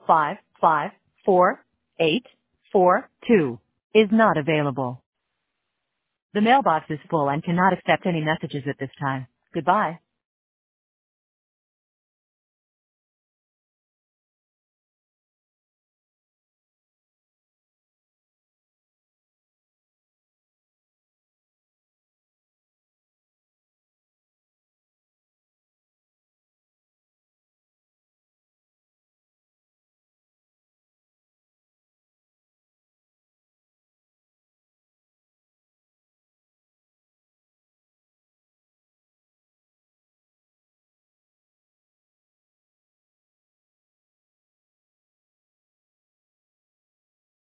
554-842 is not available. The mailbox is full and cannot accept any messages at this time. Goodbye.